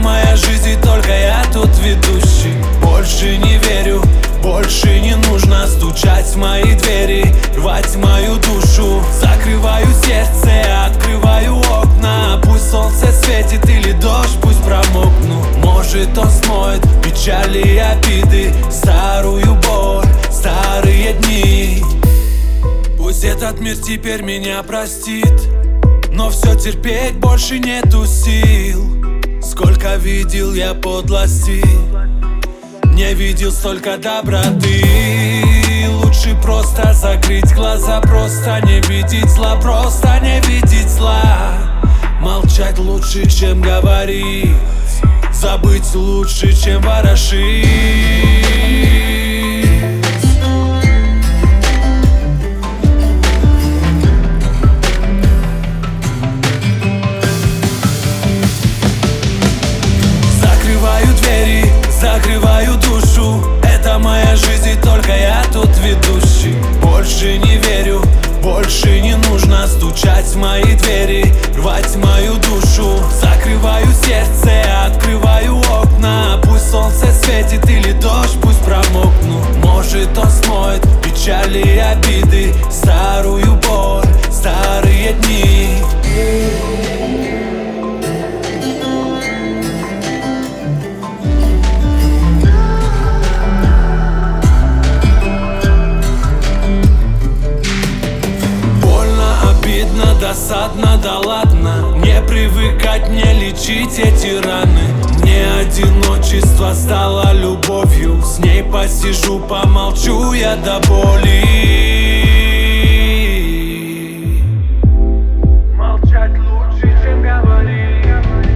моя жизнь, и только я тут ведущий. Больше не верю, больше не нужно стучать в мои двери, рвать мою душу. Закрываю сердце, открываю окна. Пусть солнце светит или дождь, пусть промокну. Может, он смоет печали и обиды, старую боль, старые дни. Пусть этот мир теперь меня простит, но все терпеть больше нету сил. Сколько видел я подлости, не видел столько доброты. Лучше просто закрыть глаза, просто не видеть зла, просто не видеть зла. Молчать лучше, чем говорить, забыть лучше, чем ворошить. Закрываю душу, это моя жизнь, и только я тут ведущий. Больше не верю, больше не нужно стучать в мои двери, рвать мою душу. Закрываю сердце, открываю окна. Пусть солнце светит или дождь, пусть промокну. Может, он смоет печали и обиды, старую боль, старые дни. Досадно, да ладно, не привыкать, не лечить эти раны. Мне одиночество стало любовью, с ней посижу, помолчу я до боли. Молчать лучше, чем говорить.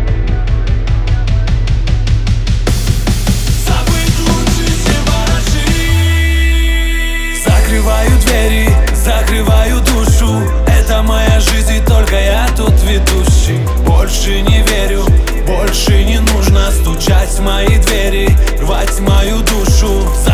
Забыть лучше, чем ворошить. Закрываю двери, закрываю душу, это моя жизнь, и только я тут ведущий. Больше не верю, больше не нужно стучать в мои двери, рвать мою душу.